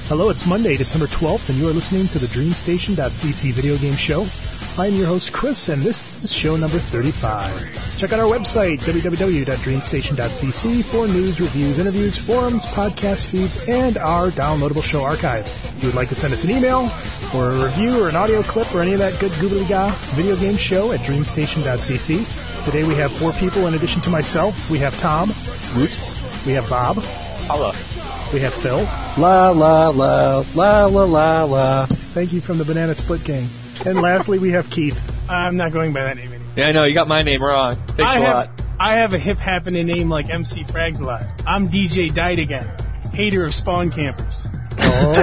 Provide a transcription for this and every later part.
Hello, it's Monday, December 12th, and you are listening to the DreamStation.cc video game show. I'm your host, Chris, and this is show number 35. Check out our website, www.dreamstation.cc, for news, reviews, interviews, forums, podcast feeds, and our downloadable show archive. If you would like to send us an email, or a review, or an audio clip, or any of that good goobly-ga, video game show at dreamstation.cc. Today we have 4 people in addition to myself. We have Tom. Root. We have Bob. Hello. We have Phil. La la la la la la la. Thank you from the Banana Split Gang. And lastly, we have Keith. I'm not going by that name anymore. Yeah, I know, you got my name wrong. Thanks a lot. I have a hip happening name like MC Frags a lot. I'm DJ Died Again, hater of spawn campers. Ooh,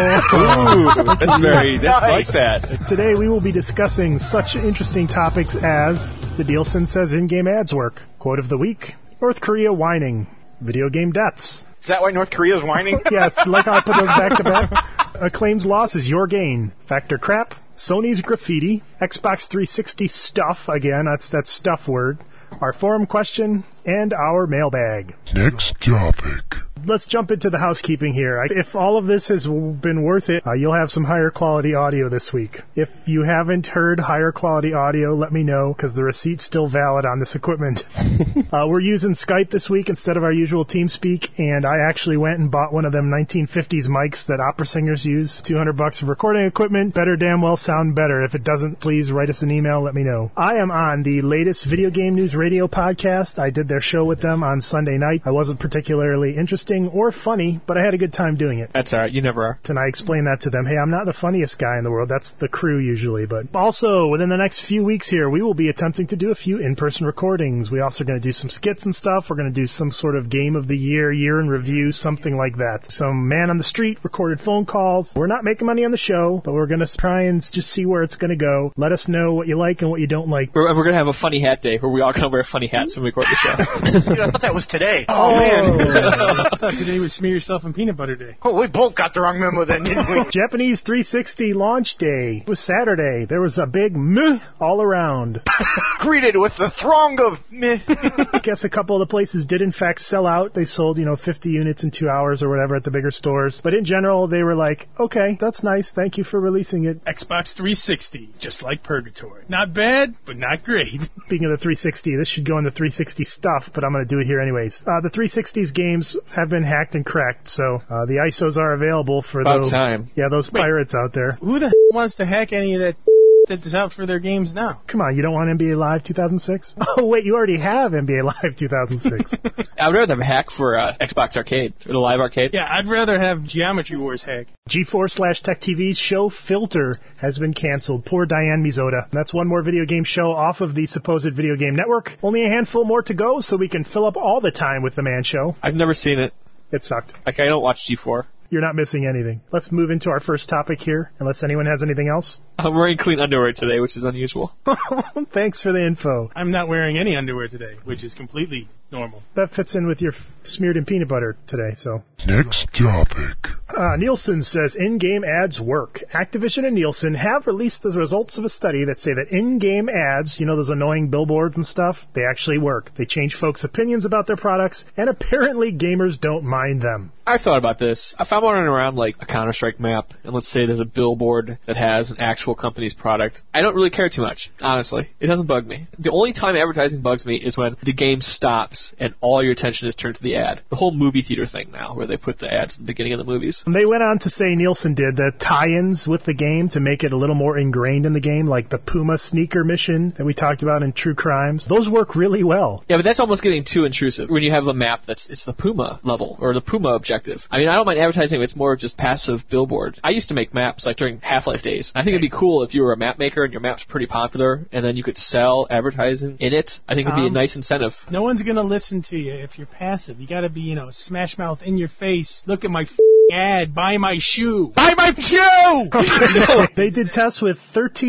that's like that. Today we will be discussing such interesting topics as the Nielsen says in-game ads work, quote of the week, North Korea whining, video game deaths. Is that why North Korea's whining? Yes, like how I put those back to back. Acclaim's loss is your gain. Factor crap. Sony's graffiti. Xbox 360 stuff. Again, that's that stuff word. Our forum question, and our mailbag. Next topic. Let's jump into the housekeeping here. If all of this has been worth it, you'll have some higher quality audio this week. If you haven't heard higher quality audio, let me know, because the receipt's still valid on this equipment. We're using Skype this week instead of our usual TeamSpeak, and I actually went and bought one of them 1950s mics that opera singers use. $200 of recording equipment. Better damn well sound better. If it doesn't, please write us an email, let me know. I am on the latest Video Game News Radio podcast. I did their show with them on Sunday night. I wasn't particularly interesting or funny, but I had a good time doing it. That's all right. You never are. And I explained that to them. Hey, I'm not the funniest guy in the world. That's the crew usually. But also, within the next few weeks here, we will be attempting to do a few in-person recordings. We're also going to do some skits and stuff. We're going to do some sort of game of the year in review, something like that. Some man on the street recorded phone calls. We're not making money on the show, but we're going to try and just see where it's going to go. Let us know what you like and what you don't like. We're going to have a funny hat day where we all kind of wear funny hats when we record the show. Dude, I thought that was today. Oh, man. I thought today was smear yourself in peanut butter day. Oh, we both got the wrong memo then, didn't we? Japanese 360 launch day. It was Saturday. There was a big meh all around. Greeted with the throng of meh. I guess a couple of the places did in fact sell out. They sold, 50 units in 2 hours or whatever at the bigger stores. But in general, they were like, okay, that's nice. Thank you for releasing it. Xbox 360, just like Purgatory. Not bad, but not great. Speaking of the 360, this should go in the 360 stuff, but I'm going to do it here anyways. The 360's games have been hacked and cracked, so the ISOs are available for those pirates out there. Who the wants to hack any of that's out for their games now? Come on, you don't want NBA Live 2006? Oh, wait, you already have NBA Live 2006. I would rather have a hack for Xbox Arcade, or the Live Arcade. Yeah, I'd rather have Geometry Wars hack. G4/Tech TV's show Filter has been canceled. Poor Diane Mizoda. That's one more video game show off of the supposed Video Game Network. Only a handful more to go, so we can fill up all the time with the Man Show. I've never seen it. It sucked. I don't watch G4. You're not missing anything. Let's move into our first topic here, unless anyone has anything else. I'm wearing clean underwear today, which is unusual. Thanks for the info. I'm not wearing any underwear today, which is completely normal. That fits in with your smeared in peanut butter today, so. Next topic. Nielsen says in-game ads work. Activision and Nielsen have released the results of a study that say that in-game ads, those annoying billboards and stuff, they actually work. They change folks' opinions about their products, and apparently gamers don't mind them. I've thought about this. If I'm running around like a Counter-Strike map, and let's say there's a billboard that has an actual company's product, I don't really care too much, honestly. It doesn't bug me. The only time advertising bugs me is when the game stops and all your attention is turned to the ad. The whole movie theater thing now, where they put the ads at the beginning of the movies. They went on to say, Nielsen did, the tie-ins with the game to make it a little more ingrained in the game, like the Puma sneaker mission that we talked about in True Crimes. Those work really well. Yeah, but that's almost getting too intrusive. When you have a map it's the Puma level, or the Puma objective. I mean, I don't mind advertising if it's more just passive billboards. I used to make maps like during Half-Life days. I think it'd be cool if you were a map maker and your map's pretty popular, and then you could sell advertising in it. I think it'd be a nice incentive. No one's going to listen to you if you're passive. You got to be, smash mouth in your face. Look at my ad. Buy my shoe. Buy my shoe! They did tests with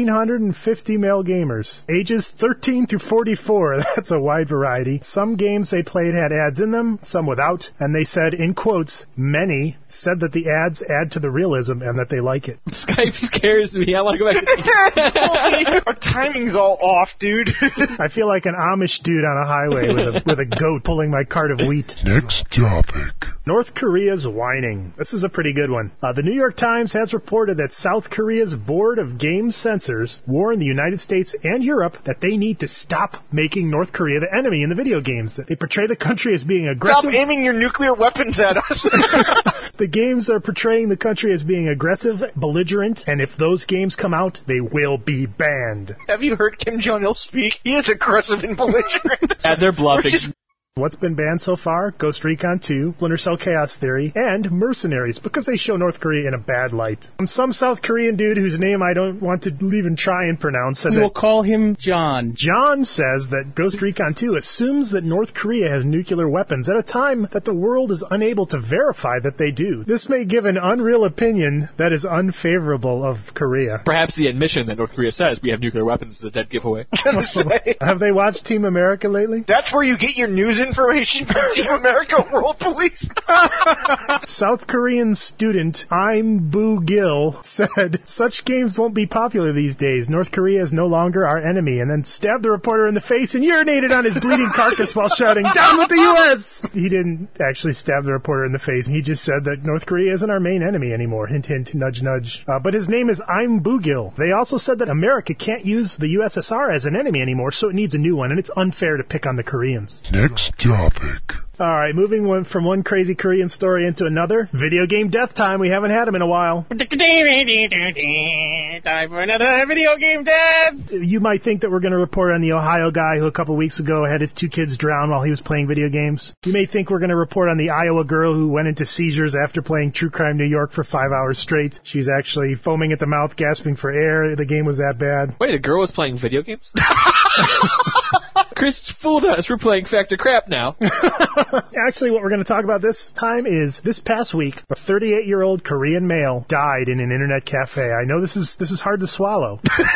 1,350 male gamers, ages 13 through 44. That's a wide variety. Some games they played had ads in them, some without, and they said, in quotes, many said that the ads add to the realism and that they like it. Skype scares me. I want to go back to Our timing's all off, dude. I feel like an Amish dude on a highway with a goat pulling my cart of wheat. Next topic. North Korea's whining. A This is a pretty good one. The New York Times has reported that South Korea's Board of Game Censors warned the United States and Europe that they need to stop making North Korea the enemy in the video games, that they portray the country as being aggressive. Stop aiming your nuclear weapons at us. The games are portraying the country as being aggressive, belligerent, and if those games come out, they will be banned. Have you heard Kim Jong-il speak? He is aggressive and belligerent. And they're bluffing. What's been banned so far? Ghost Recon 2, Splinter Cell Chaos Theory, and Mercenaries, because they show North Korea in a bad light. Some South Korean dude whose name I don't want to even try and pronounce said We will call him John. John says that Ghost Recon 2 assumes that North Korea has nuclear weapons at a time that the world is unable to verify that they do. This may give an unreal opinion that is unfavorable of Korea. Perhaps the admission that North Korea says we have nuclear weapons is a dead giveaway. Have they watched Team America lately? That's where you get your news information from Team America World Police. South Korean student I'm Boo Gil said, such games won't be popular these days. North Korea is no longer our enemy, and then stabbed the reporter in the face and urinated on his bleeding carcass while shouting, down with the U.S.! He didn't actually stab the reporter in the face. He just said that North Korea isn't our main enemy anymore. Hint, hint, nudge, nudge. But his name is I'm Boo Gil. They also said that America can't use the USSR as an enemy anymore, so it needs a new one, and it's unfair to pick on the Koreans. Next topic. All right, moving from one crazy Korean story into another. Video game death time. We haven't had them in a while. Time for another video game death. You might think that we're going to report on the Ohio guy who a couple weeks ago had his 2 kids drown while he was playing video games. You may think we're going to report on the Iowa girl who went into seizures after playing True Crime New York for 5 hours straight. She's actually foaming at the mouth, gasping for air. The game was that bad. Wait, a girl was playing video games? Chris fooled us. We're playing Factor Crap now. Actually, what we're going to talk about this time is this past week, a 38-year-old Korean male died in an internet cafe. I know this is hard to swallow.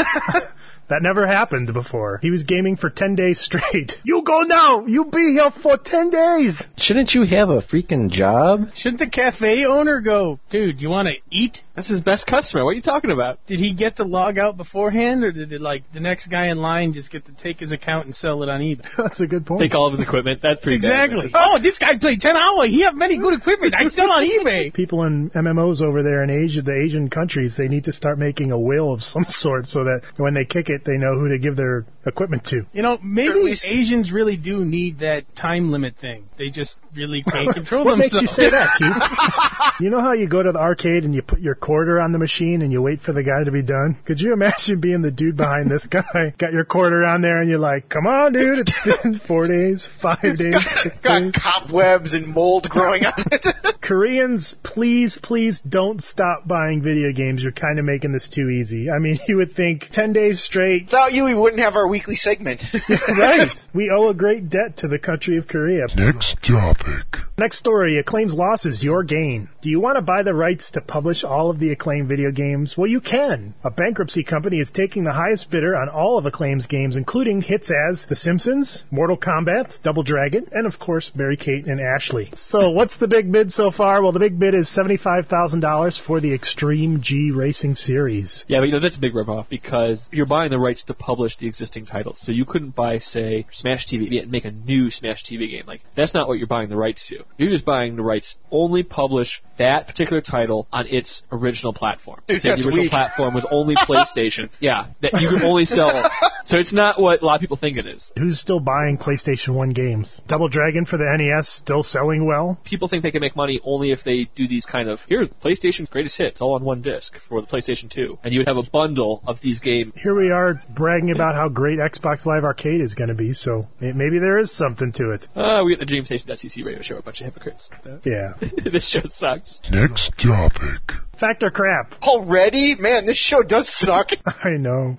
That never happened before. He was gaming for 10 days straight. You go now! You be here for 10 days! Shouldn't you have a freaking job? Shouldn't the cafe owner go, dude, you want to eat? That's his best customer. What are you talking about? Did he get to log out beforehand, or did the next guy in line just get to take his account and sell it on eBay? That's a good point. Take all of his equipment. That's pretty Exactly. bad. Oh, this guy played 10 hours. He have many good equipment. I sell on eBay. People in MMOs over there in Asia, the Asian countries, they need to start making a will of some sort so that when they kick it, they know who to give their equipment to. You know, maybe Asians really do need that time limit thing. They just really can't control What themselves. makes you say that, Keith? You know how you go to the arcade and you put your quarter on the machine and you wait for the guy to be done? Could you imagine being the dude behind this guy? Got your quarter on there and you're like, come on, dude, it's been 4 days, 5 days, 6 Got days. cobwebs and mold growing on it. Koreans, please don't stop buying video games. You're kind of making this too easy. I mean, you would think 10 days straight. Without you, we wouldn't have our weekly segment. Right. We owe a great debt to the country of Korea. Next topic. Next story, Acclaim's loss is your gain. Do you want to buy the rights to publish all of the Acclaim video games? Well, you can. A bankruptcy company is taking the highest bidder on all of Acclaim's games, including hits as The Simpsons, Mortal Kombat, Double Dragon, and of course, Mary-Kate and Ashley. So what's the big bid so far? Well, the big bid is $75,000 for the Extreme G Racing series. Yeah, but that's a big ripoff because you're buying the rights to publish the existing titles. So you couldn't buy, say, Smash TV and make a new Smash TV game. Like, that's not what you're buying the rights to. You're just buying the rights to only publish that particular title on its original platform. Dude, say the that's original weak. platform was only PlayStation. Yeah, that you can only sell. So it's not what a lot of people think it is. Who's still buying PlayStation 1 games? Double Dragon for the NES still selling well? People think they can make money only if they do these kind of, here's PlayStation's greatest hits all on one disc for the PlayStation 2. And you would have a bundle of these games. Here we are bragging about how great Xbox Live Arcade is going to be, so maybe there is something to it. We get the DreamStation.cc radio show, a bunch of hypocrites. Yeah. This show sucks. Next topic. Fact or crap? Already? Man, this show does suck. I know.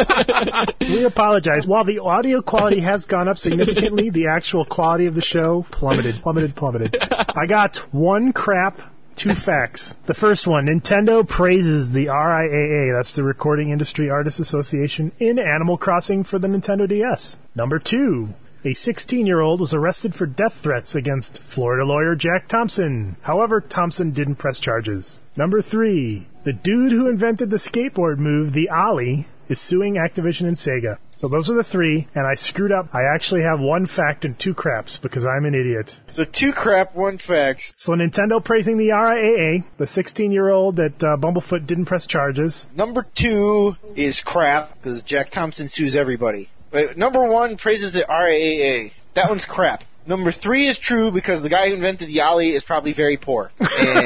We apologize. While the audio quality has gone up significantly, the actual quality of the show plummeted. I got one crap, 2 facts. The first one, Nintendo praises the RIAA, that's the Recording Industry Artists Association, in Animal Crossing for the Nintendo DS. Number 2, a 16-year-old was arrested for death threats against Florida lawyer Jack Thompson. However, Thompson didn't press charges. Number 3, the dude who invented the skateboard move, the Ollie, is suing Activision and Sega. So those are the three, and I screwed up. I actually have one fact and two craps because I'm an idiot. So 2 crap, 1 fact. So Nintendo praising the RIAA, the 16-year-old that Bumblefoot didn't press charges. Number 2 is crap, because Jack Thompson sues everybody. But number 1 praises the RIAA. That one's crap. Number 3 is true because the guy who invented the Ollie is probably very poor. And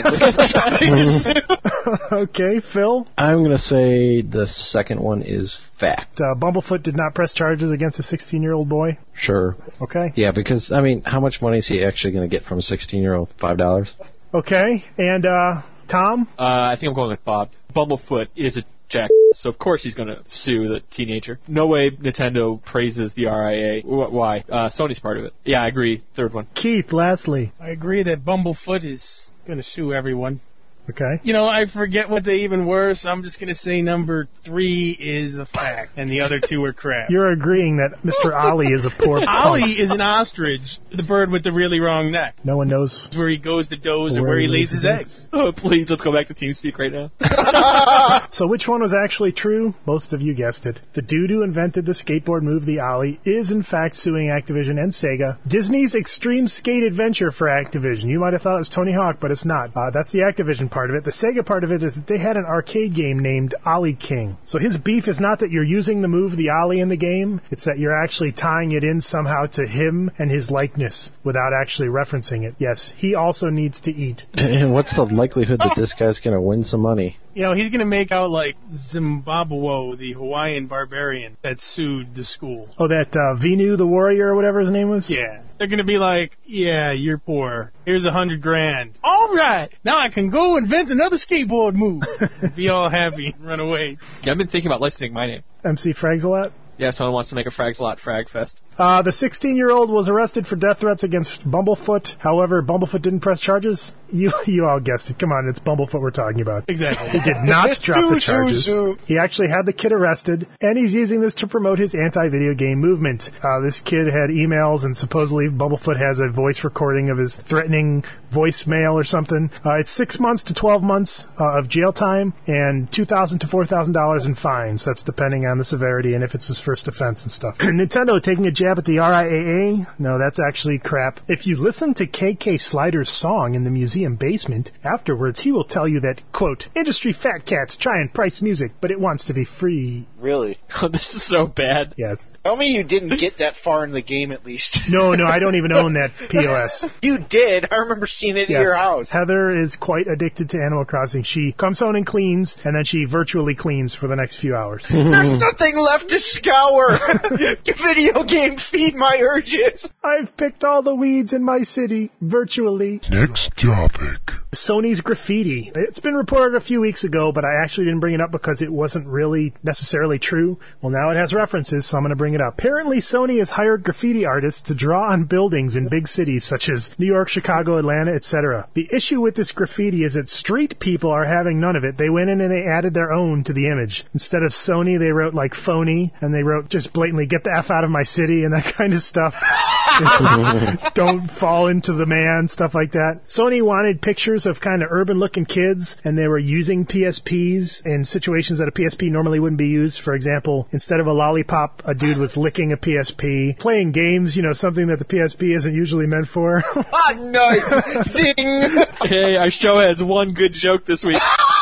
Okay, Phil? I'm going to say the second one is fact. Bumblefoot did not press charges against a 16-year-old boy. Sure. Okay. Yeah, because, I mean, how much money is he actually going to get from a 16-year-old? $5? Okay, and Tom? I think I'm going with Bob. Bumblefoot is a jack, so of course he's going to sue the teenager. No way Nintendo praises the RIA. Why? Sony's part of it. Yeah, I agree. Third one. Keith, lastly. I agree that Bumblefoot is going to sue everyone. Okay. You know, I forget what they even were, so I'm just going to say number 3 is a fact, and the other 2 are crap. You're agreeing that Mr. Ollie is a poor punk. Ollie is an ostrich, the bird with the really wrong neck. No one knows. It's where he goes to doze or where he lays his eggs. Oh, please, let's go back to TeamSpeak right now. So which one was actually true? Most of you guessed it. The dude who invented the skateboard move, the Ollie, is in fact suing Activision and Sega. Disney's Extreme Skate Adventure for Activision. You might have thought it was Tony Hawk, but it's not. That's the Activision part of it. The Sega part of it is that they had an arcade game named Ollie King. So his beef is not that you're using the move, the Ollie, in the game. It's that you're actually tying it in somehow to him and his likeness without actually referencing it. Yes, he also needs to eat. And what's the likelihood that this guy's going to win some money? You know, he's going to make out like Zimbabwe, the Hawaiian barbarian that sued the school. Oh, that Venu the Warrior or whatever his name was? Yeah. They're going to be like, yeah, you're poor. Here's $100,000. All right. Now I can go invent another skateboard move. Be all happy and run away. Yeah, I've been thinking about licensing my name. MC Fragsalot? Yeah, someone wants to make a Fragsalot Frag Fest. The 16-year-old was arrested for death threats against Bumblefoot. However, Bumblefoot didn't press charges. You all guessed it. Come on, it's Bumblefoot we're talking about. Exactly. He did not drop the charges. He actually had the kid arrested, and he's using this to promote his anti-video game movement. This kid had emails, and supposedly Bumblefoot has a voice recording of his threatening voicemail or something. It's 6 months to 12 months of jail time and $2,000 to $4,000 in fines. That's depending on the severity and if it's his first offense and stuff. Nintendo taking a jab at the RIAA? No, that's actually crap. If you listen to KK Slider's song in the museum basement, afterwards he will tell you that, quote, industry fat cats try and price music, but it wants to be free. Really? Oh, this is so bad. Yes. Tell me you didn't get that far in the game at least. No, I don't even own that POS. You did. I remember seeing it Yes. at your house. Heather is quite addicted to Animal Crossing. She comes home and cleans, and then she virtually cleans for the next few hours. There's nothing left to scour. Video game, feed my urges. I've picked all the weeds in my city, virtually. Next topic. Sony's graffiti. It's been reported a few weeks ago, but I actually didn't bring it up because it wasn't really necessarily true. Well, now it has references, so I'm going to bring it up. Apparently, Sony has hired graffiti artists to draw on buildings in big cities such as New York, Chicago, Atlanta, etc. The issue with this graffiti is that street people are having none of it. They went in and they added their own to the image. Instead of Sony, they wrote like phony, and they wrote just blatantly, get the F out of my city, and that kind of stuff. Don't fall into the man, stuff like that. Sony wanted pictures of kind of urban-looking kids, and they were using PSPs in situations that a PSP normally wouldn't be used. For example, instead of a lollipop, a dude was licking a PSP. Playing games, something that the PSP isn't usually meant for. Ah, nice. Zing. Hey, our show has one good joke this week.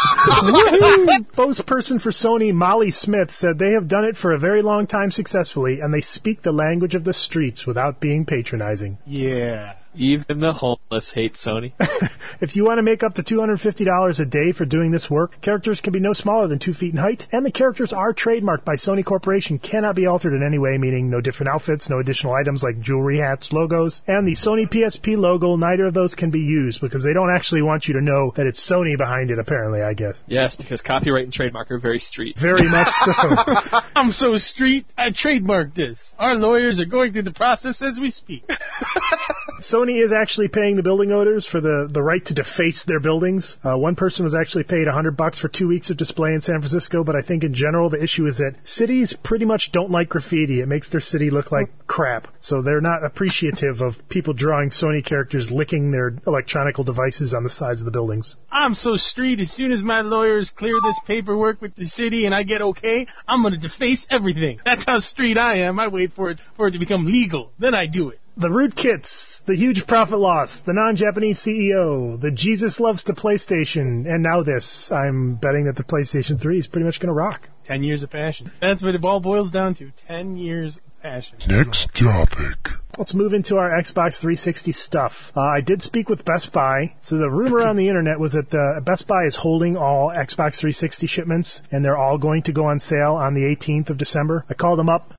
Spokesperson for Sony, Molly Smith, said they have done it for a very long time successfully, and they speak the language of the streets without being patronizing. Yeah. Even the homeless hate Sony. If you want to make up to $250 a day for doing this work, characters can be no smaller than 2 feet in height, and the characters are trademarked by Sony Corporation, cannot be altered in any way, meaning no different outfits, no additional items like jewelry, hats, logos, and the Sony PSP logo, neither of those can be used because they don't actually want you to know that it's Sony behind it, apparently, I guess. Yes, because copyright and trademark are very street. Very much so. I'm so street, I trademarked this. Our lawyers are going through the process as we speak. Sony is actually paying the building owners for the right to deface their buildings. One person was actually paid $100 for 2 weeks of display in San Francisco, but I think in general the issue is that cities pretty much don't like graffiti. It makes their city look like crap. So they're not appreciative of people drawing Sony characters licking their electronic devices on the sides of the buildings. I'm so street. As soon as my lawyers clear this paperwork with the city and I get okay, I'm going to deface everything. That's how street I am. I wait for it to become legal. Then I do it. The rootkits, the huge profit loss, the non-Japanese CEO, the Jesus loves the PlayStation, and now this. I'm betting that the PlayStation 3 is pretty much going to rock. 10 years of passion. That's what it all boils down to. 10 years of passion. Next topic. Let's move into our Xbox 360 stuff. I did speak with Best Buy. So the rumor on the internet was that Best Buy is holding all Xbox 360 shipments, and they're all going to go on sale on the 18th of December. I called them up.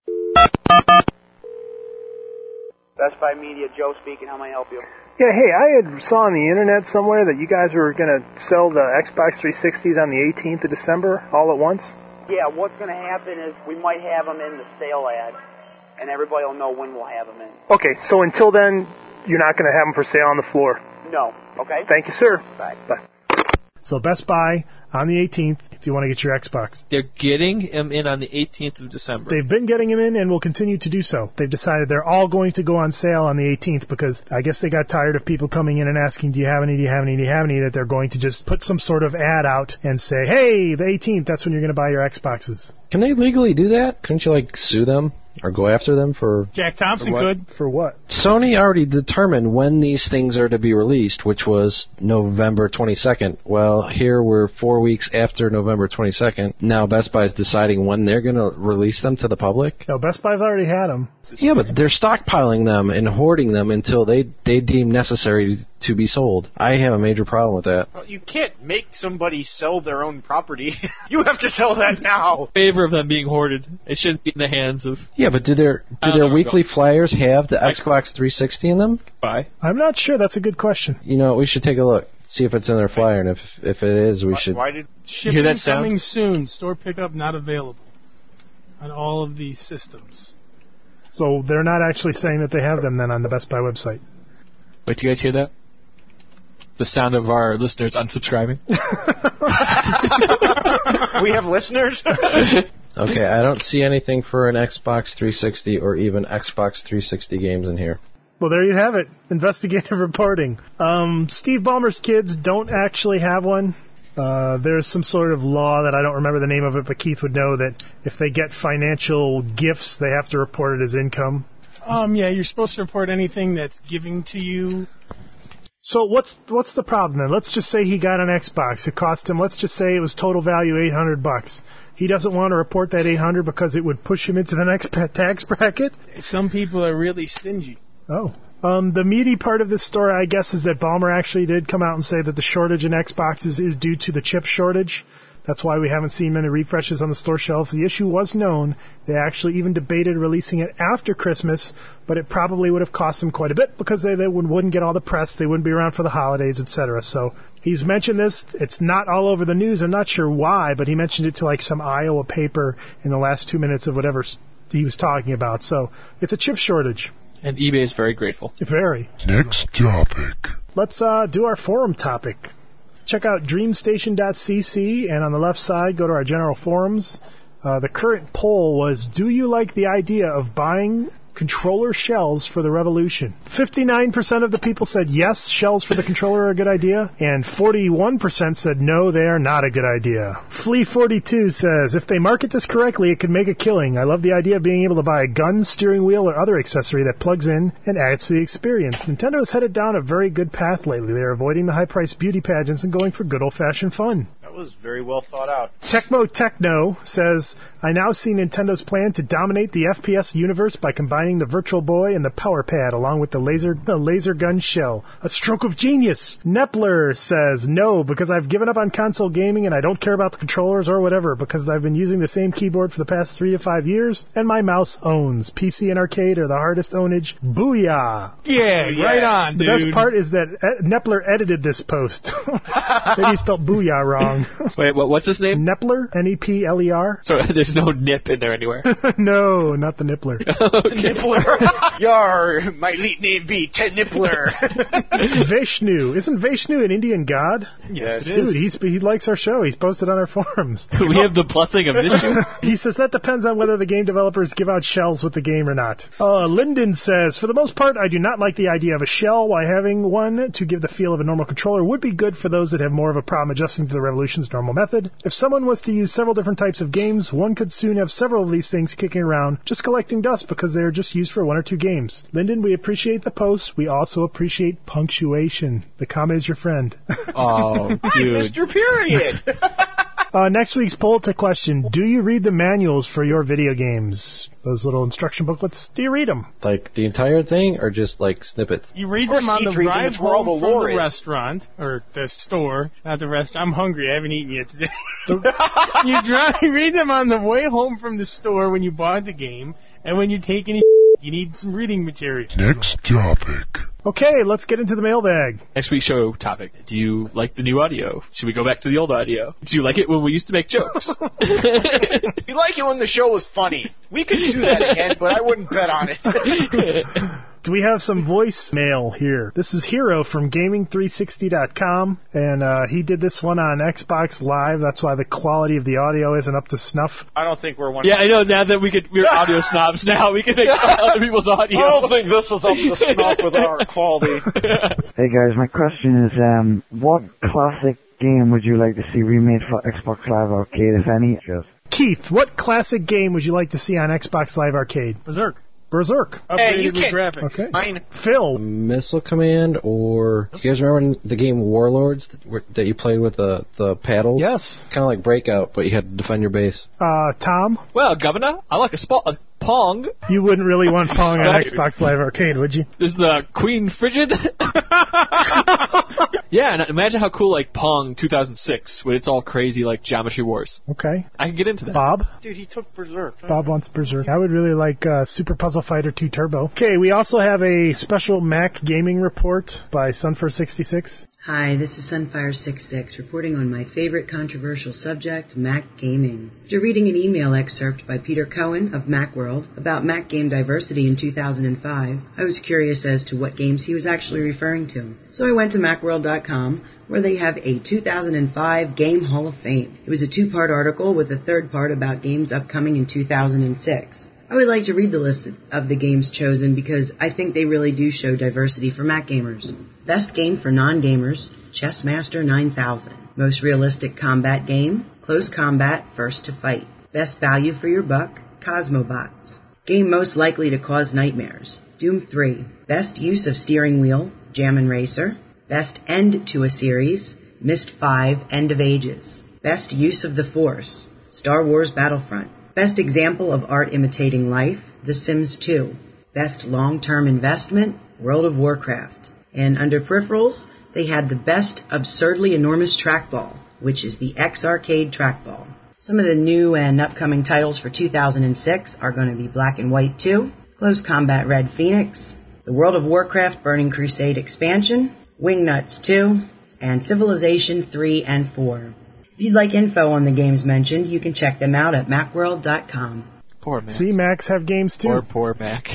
Best Buy Media, Joe speaking. How may I help you? Yeah, hey, I had saw on the internet somewhere that you guys were going to sell the Xbox 360s on the 18th of December all at once. Yeah, what's going to happen is we might have them in the sale ad, and everybody will know when we'll have them in. Okay, so until then, you're not going to have them for sale on the floor? No. Okay? Thank you, sir. Bye. Bye. So Best Buy on the 18th, if you want to get your Xbox. They're getting them in on the 18th of December. They've been getting them in and will continue to do so. They've decided they're all going to go on sale on the 18th because I guess they got tired of people coming in and asking, do you have any, do you have any, do you have any, that they're going to just put some sort of ad out and say, hey, the 18th, that's when you're going to buy your Xboxes. Can they legally do that? Couldn't you, sue them or go after them for... Jack Thompson could. For what? Sony already determined when these things are to be released, which was November 22nd. Well, here we're 4 weeks after November 22nd. Now Best Buy is deciding when they're going to release them to the public. No, Best Buy's already had them. Yeah, but they're stockpiling them and hoarding them until they deem necessary to be sold. I have a major problem with that. Well, you can't make somebody sell their own property. You have to sell that now. In favor of them being hoarded. It shouldn't be in the hands of... Yeah, but do their weekly flyers have the Xbox 360 in them? Buy. I'm not sure. That's a good question. You know, we should take a look. See if it's in their flyer, and if it is, we should... Why did... Shipping that sound? coming soon. Store pickup not available on all of these systems. So they're not actually saying that they have them then on the Best Buy website. Wait, do you guys hear that? The sound of our listeners unsubscribing. We have listeners? Okay, I don't see anything for an Xbox 360 or even Xbox 360 games in here. Well, there you have it. Investigative reporting. Steve Ballmer's kids don't actually have one. There's some sort of law that I don't remember the name of it, but Keith would know that if they get financial gifts, they have to report it as income. Yeah, you're supposed to report anything that's giving to you. So what's the problem then? Let's just say he got an Xbox. It cost him, let's just say it was total value $800. He doesn't want to report that $800 because it would push him into the next tax bracket? Some people are really stingy. Oh. The meaty part of this story, I guess, is that Ballmer actually did come out and say that the shortage in Xboxes is due to the chip shortage. That's why we haven't seen many refreshes on the store shelves. The issue was known. They actually even debated releasing it after Christmas, but it probably would have cost them quite a bit because they wouldn't get all the press. They wouldn't be around for the holidays, etc. So he's mentioned this. It's not all over the news. I'm not sure why, but he mentioned it to some Iowa paper in the last 2 minutes of whatever he was talking about. So it's a chip shortage. And eBay is very grateful. Very. Next topic. Let's do our forum topic. Check out dreamstation.cc, and on the left side, go to our general forums. The current poll was, do you like the idea of buying controller shells for the Revolution? 59% of the people said yes, shells for the controller are a good idea, and 41% said no, they are not a good idea. Flea42 says, if they market this correctly, it could make a killing. I love the idea of being able to buy a gun, steering wheel, or other accessory that plugs in and adds to the experience. Nintendo has headed down a very good path lately. They are avoiding the high-priced beauty pageants and going for good old-fashioned fun. That was very well thought out. Tecmo Techno says, I now see Nintendo's plan to dominate the FPS universe by combining the Virtual Boy and the Power Pad along with the laser gun shell. A stroke of genius. Nepler says, no, because I've given up on console gaming and I don't care about the controllers or whatever because I've been using the same keyboard for the past 3 to 5 years and my mouse owns. PC and arcade are the hardest ownage. Booyah! Yeah, right on, The dude. best part is that Nepler edited this post. Maybe he spelled booyah wrong. Wait, what's his name? Nepler, Nepler. So there's no nip in there anywhere. No, not the Nippler. Nippler. Yar, my elite name be Ted Nippler. Vishnu. Isn't Vishnu an Indian god? Yes, it Dude, is. he likes our show. He's posted on our forums. We have the blessing of Vishnu. He says that depends on whether the game developers give out shells with the game or not. Lyndon says, for the most part, I do not like the idea of a shell, while having one to give the feel of a normal controller would be good for those that have more of a problem adjusting to the Revolution's normal method. If someone was to use several different types of games, one could soon have several of these things kicking around, just collecting dust because they are just used for 1 or 2 games. Lyndon, we appreciate the post. We also appreciate punctuation. The comma is your friend. Oh, dude. Mr. Period. Next week's poll to question, do you read the manuals for your video games? Those little instruction booklets, do you read them? Like the entire thing, or just like snippets? You read them on the Keith reads them. ride It's where all home the from lore the is. restaurant, or the store, not the restaurant. I'm hungry. I haven't eaten yet today. You read them on the way home from the store when you bought the game, and when you're taking you need some reading material. Next topic. Okay, let's get into the mailbag. Next week's show topic. Do you like the new audio? Should we go back to the old audio? Do you like it when we used to make jokes? You like it when the show was funny. We could do that again, but I wouldn't bet on it. Do we have some voicemail here? This is Hero from Gaming360.com, and he did this one on Xbox Live. That's why the quality of the audio isn't up to snuff. I don't think we're one. Yeah, I know. Now that we're audio snobs, now we can make other people's audio. I don't think this is up to snuff with our quality. Hey guys, my question is, what classic game would you like to see remade for Xbox Live Arcade, if any? Keith, what classic game would you like to see on Xbox Live Arcade? Berserk. Berserk. Upgraded you with can't- graphics. Okay. Mine. Phil. Missile Command, or do you guys remember the game Warlords that you played with the paddles? Yes. Kind of like Breakout, but you had to defend your base. Tom. Well, Governor, I like a Pong. You wouldn't really want Pong on Xbox Live Arcade, would you? This is the Queen Frigid. Yeah, and imagine how cool like Pong 2006, when it's all crazy like Geometry Wars. Okay. I can get into that. Bob. Dude, he took Berserk. Bob wants Berserk. I would really like Super Puzzle Fighter 2 Turbo. Okay, we also have a special Mac gaming report by Sunfire66. Hi, this is Sunfire66 reporting on my favorite controversial subject, Mac gaming. After reading an email excerpt by Peter Cohen of Macworld about Mac game diversity in 2005, I was curious as to what games he was actually referring to. So I went to Macworld.com, where they have a 2005 Game Hall of Fame. It was a 2-part article with a 3rd part about games upcoming in 2006. I would like to read the list of the games chosen because I think they really do show diversity for Mac gamers. Best game for non-gamers, Chessmaster 9000. Most realistic combat game, Close Combat First to Fight. Best value for your buck, Cosmobots. Game most likely to cause nightmares, Doom 3. Best use of steering wheel, Jammin' Racer. Best end to a series, Myst 5 End of Ages. Best use of the Force, Star Wars Battlefront. Best example of art imitating life, The Sims 2. Best long-term investment, World of Warcraft. And under peripherals, they had the best absurdly enormous trackball, which is the X-Arcade trackball. Some of the new and upcoming titles for 2006 are going to be Black and White 2, Close Combat Red Phoenix, the World of Warcraft Burning Crusade expansion, Wingnuts 2, and Civilization 3 and 4. If you'd like info on the games mentioned, you can check them out at macworld.com. Poor Mac. See, Macs have games too. Poor Mac.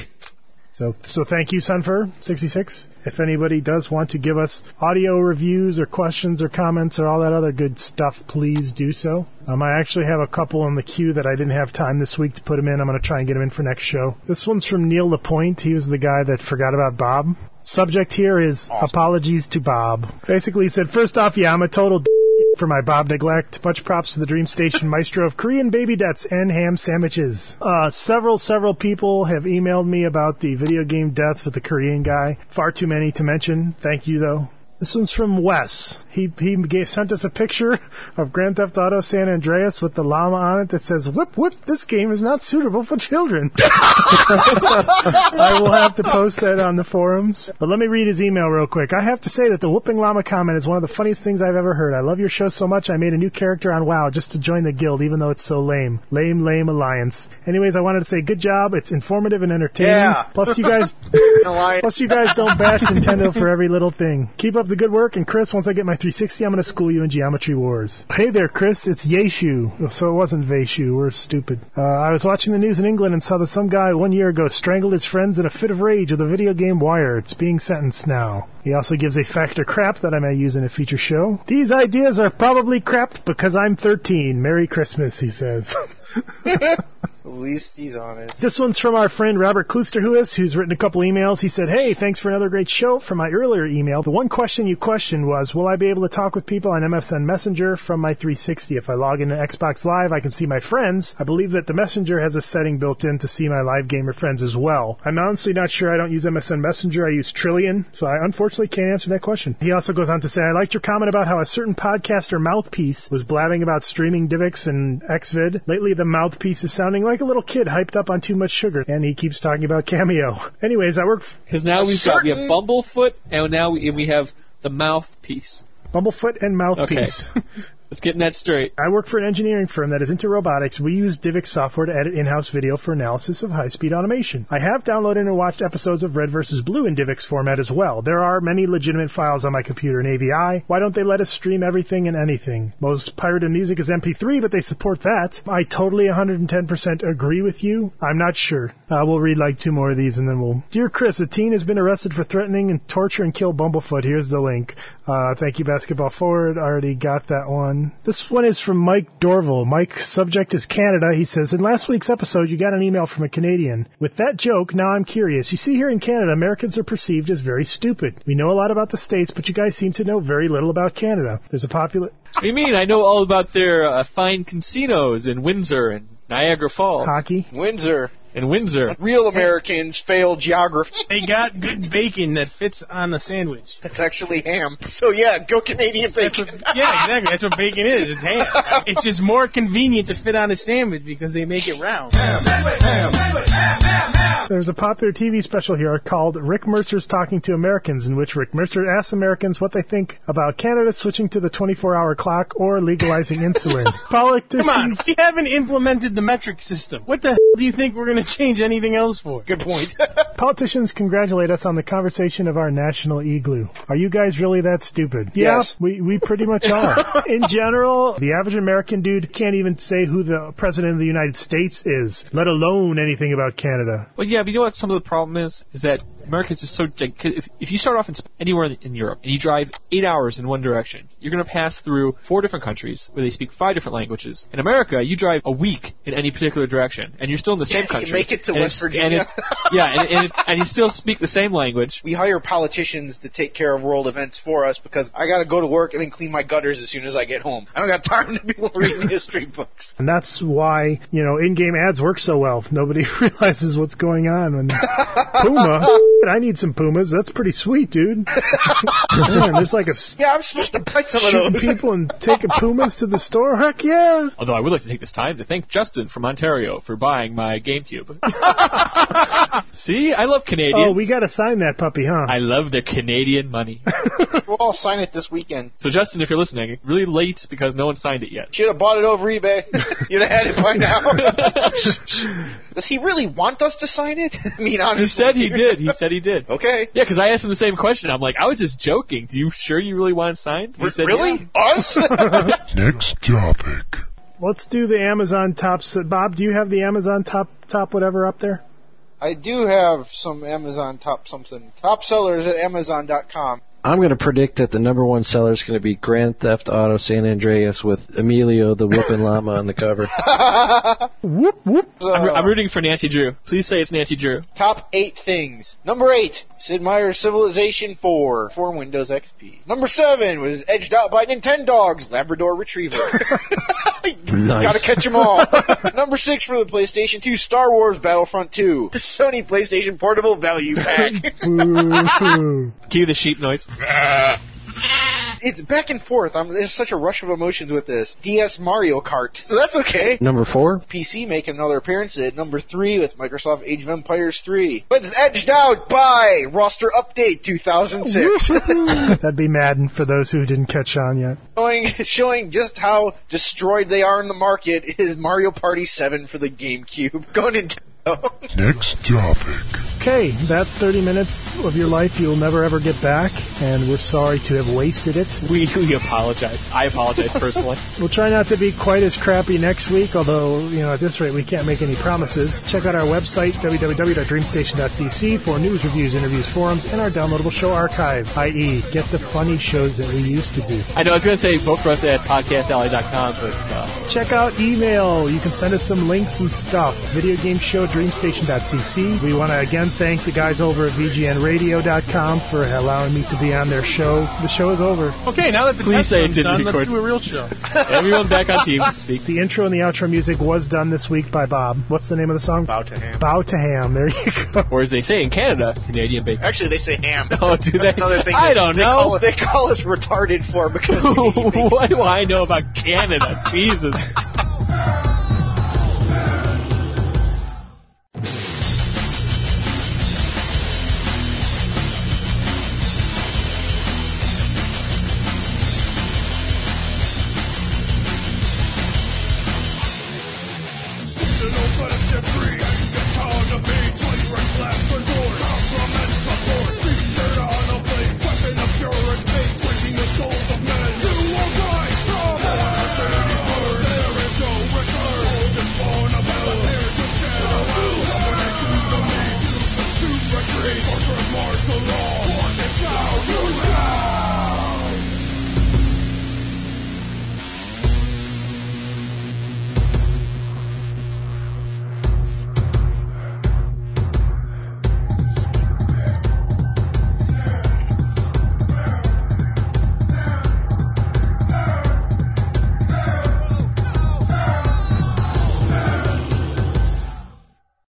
So thank you, Sunfur66. If anybody does want to give us audio reviews or questions or comments or all that other good stuff, please do so. I actually have a couple in the queue that I didn't have time this week to put them in. I'm going to try and get them in for next show. This one's from Neil Lapointe. He was the guy that forgot about Bob. Subject here is apologies to Bob. Basically, he said, first off, yeah, I'm a total for my Bob neglect. Much props to the Dream Station maestro of Korean baby debts and ham sandwiches. Several people have emailed me about the video game death with the Korean guy. Far too many to mention. Thank you, though. This one's from Wes. He sent us a picture of Grand Theft Auto San Andreas with the llama on it that says, whip, whip, this game is not suitable for children. I will have to post that on the forums. But let me read his email real quick. I have to say that the whooping llama comment is one of the funniest things I've ever heard. I love your show so much I made a new character on WoW just to join the guild, even though it's so lame. Lame alliance. Anyways, I wanted to say good job. It's informative and entertaining. Yeah. Plus you guys don't bash Nintendo for every little thing. Keep up the good work, and Chris, once I get my 360, I'm going to school you in Geometry Wars. Hey there, Chris, it's Yeshu. So it wasn't Vaishu, we're stupid. I was watching the news in England and saw that some guy 1 year ago strangled his friends in a fit of rage with a video game wire. It's being sentenced now. He also gives a factor crap that I may use in a future show. These ideas are probably crap because I'm 13. Merry Christmas, he says. At least he's on it. This one's from our friend Robert Klusterhuis, who's written a couple emails. He said, hey, thanks for another great show. From my earlier email, the one question you questioned was, will I be able to talk with people on MSN Messenger from my 360? If I log into Xbox Live, I can see my friends. I believe that the Messenger has a setting built in to see my live gamer friends as well. I'm honestly not sure. I don't use MSN Messenger. I use Trillion, so I unfortunately can't answer that question. He also goes on to say, I liked your comment about how a certain podcaster Mouthpiece was blabbing about streaming DivX and XVid. Lately, the Mouthpiece is sounding like a little kid hyped up on too much sugar, and he keeps talking about Cameo. Anyways, I work... Because now we have Bumblefoot, and now we have the Mouthpiece. Bumblefoot and Mouthpiece. Okay. Let's get that straight. I work for an engineering firm that is into robotics. We use DivX software to edit in-house video for analysis of high-speed automation. I have downloaded and watched episodes of Red vs. Blue in DivX format as well. There are many legitimate files on my computer in AVI. Why don't they let us stream everything and anything? Most pirated music is MP3, but they support that. I totally 110% agree with you. I'm not sure. We'll read like 2 more of these and then we'll... Dear Chris, a teen has been arrested for threatening and torture and kill Bumblefoot. Here's the link. Thank you, Basketball Forward. I already got that one. This one is from Mike Dorval. Mike's subject is Canada. He says, in last week's episode, you got an email from a Canadian. With that joke, now I'm curious. You see, here in Canada, Americans are perceived as very stupid. We know a lot about the States, but you guys seem to know very little about Canada. There's a popular... What do you mean? I know all about their fine casinos in Windsor and Niagara Falls. Hockey. Windsor. In Windsor. Real Americans fail geography. They got good bacon that fits on a sandwich. That's actually ham. So yeah, go Canadian bacon. Yeah, exactly. That's what bacon is. It's ham. It's just more convenient to fit on a sandwich because they make it round. There's a popular TV special here called Rick Mercer's Talking to Americans, in which Rick Mercer asks Americans what they think about Canada switching to the 24-hour clock or legalizing insulin. Politicians... Come on, we haven't implemented the metric system. What the hell do you think we're going to change anything else for? Good point. Politicians congratulate us on the conversation of our national igloo. Are you guys really that stupid? Yes. Yeah, we pretty much are. In general, the average American dude can't even say who the president of the United States is, let alone anything about Canada. Well, yeah, but you know what some of the problem is that Americans is so... If you start off anywhere in Europe and you drive 8 hours in one direction, you're going to pass through 4 different countries where they speak 5 different languages. In America, you drive a week in any particular direction, and you're still in the same country. You make it to West Virginia. And you still speak the same language. We hire politicians to take care of world events for us because I got to go to work and then clean my gutters as soon as I get home. I don't got time to be reading history books. And that's why, in-game ads work so well. Nobody realizes what's going on. And Puma, I need some Pumas. That's pretty sweet, dude. Man, there's like a... Yeah, I'm supposed to buy some of those. People and taking Pumas to the store? Heck yeah. Although I would like to take this time to thank Justin from Ontario for buying my GameCube. See? I love Canadians. Oh, we got to sign that puppy, huh? I love their Canadian money. We'll all sign it this weekend. So, Justin, if you're listening, really late because no one signed it yet. Should have bought it over eBay. You'd have had it by now. Does he really want us to sign it? I mean, honestly. He said he did. He said he did. Okay. Yeah, because I asked him the same question. I'm like, I was just joking. Do you sure you really want it signed? He said, really? Yeah. Us? Next topic. Let's do the Amazon tops. Bob, do you have the Amazon top whatever up there? I do have some Amazon top sellers at Amazon.com. I'm going to predict that the number 1 seller is going to be Grand Theft Auto San Andreas with Emilio the whooping llama on the cover. Whoop, whoop. I'm rooting for Nancy Drew. Please say it's Nancy Drew. Top 8 things. Number 8, Sid Meier's Civilization 4 for Windows XP. Number 7 was edged out by Nintendogs, Labrador Retriever. Nice. Gotta catch them all. Number 6 for the PlayStation 2, Star Wars Battlefront 2. The Sony PlayStation Portable Value Pack. Cue the sheep noise. It's back and forth. There's such a rush of emotions with this. DS Mario Kart. So that's okay. Number 4? PC making another appearance at number 3 with Microsoft Age of Empires 3. But it's edged out by Roster Update 2006. That'd be Madden for those who didn't catch on yet. Showing just how destroyed they are in the market is Mario Party 7 for the GameCube. Go Nintendo. Next topic. Okay, that 30 minutes of your life you'll never ever get back. and we're sorry to have wasted it. We apologize. I apologize personally. We'll try not to be quite as crappy next week, although, at this rate, we can't make any promises. Check out our website, www.dreamstation.cc, for news, reviews, interviews, forums, and our downloadable show archive, i.e., get the funny shows that we used to do. I know, I was going to say vote for us at podcastalley.com, but... Check out email. You can send us some links and stuff. Video game show, dreamstation.cc. We want to again thank the guys over at VGNradio.com for allowing me to be on their show. The show is over. Okay, now that the Please say it didn't done, record. let's do a real show. Everyone back on team. Speak. The intro and the outro music was done this week by Bob. What's the name of the song? Bow to ham. Bow to Ham. There you go. Or as they say in Canada, Canadian bacon. Actually, they say ham. Oh, do they? That's another thing I don't know. They call us retarded for because we eat bacon. What do I know about Canada? Jesus.